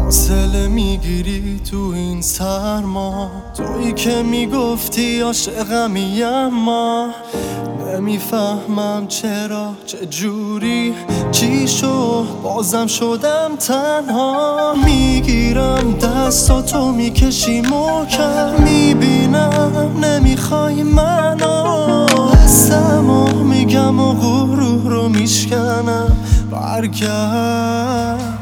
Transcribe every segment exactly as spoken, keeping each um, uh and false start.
فاصله میگیری تو این سرما، تویی که میگفتی عاشقمی اما نمیفهمم چرا، چه جوری، چی شد بازم شدم تنها. میگیرم دستاتو میکشی محکم، میبینم نمیخوای منو، حسمو میگم و غرور رو میشکنم. برگرد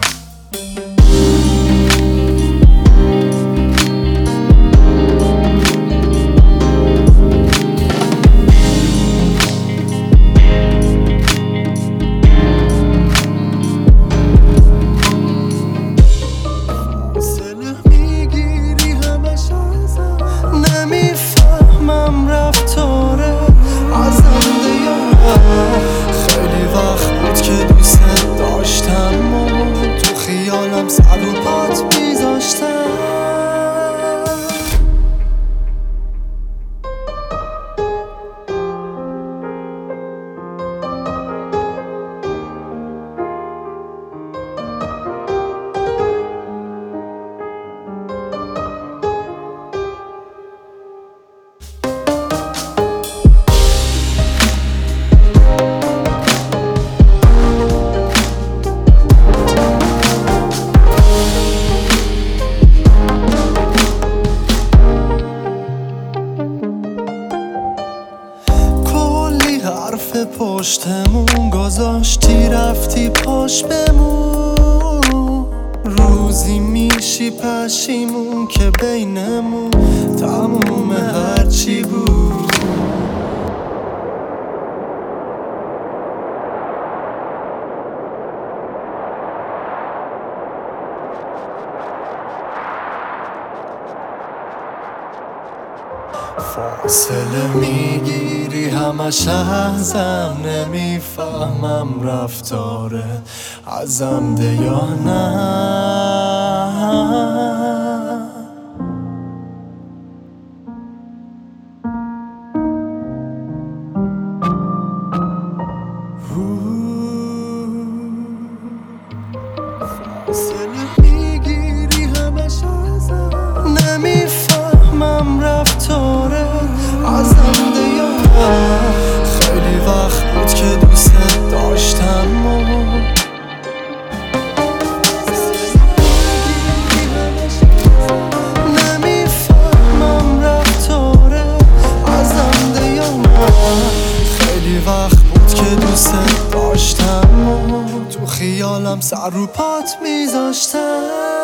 نمیفهمم رفتاره ازم دیارم، خیلی وقت بود که دوست داشتم و تو خیالم سر و پات میذاشتم. حرف پشتمون گذاشتی رفتی پاش بمون، روزی میشی پشیمون که بینمون تموم هرچی بود. فاصله میگیری همش ازم، نمیفهمم رفتاره ازم ده یا نه. فاصله میگیری همش ازم، نمیفهمم رفتاره ازم ده یا نه. خیلی وقت بود که دوست داشتم و نمیفهمم رفتاره ازم ده یا نه. خیلی وقت بود که دوست داشتم و تو خیالم سر رو پات میذاشتم.